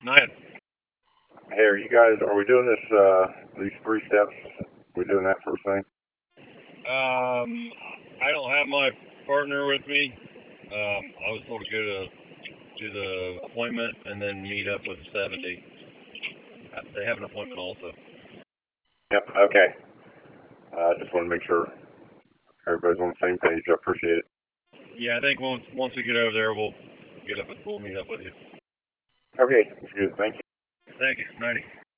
Night. Hey, are we doing this, these three steps? We doing that first thing? I don't have my partner with me. I was told to go to the appointment and then meet up with 70. They have an appointment also. Yep, okay. Just want to make sure everybody's on the same page. I appreciate it. Yeah, I think once we get over there, we'll meet up with you. Okay, that's good. Thank you. Thank you. Nighty.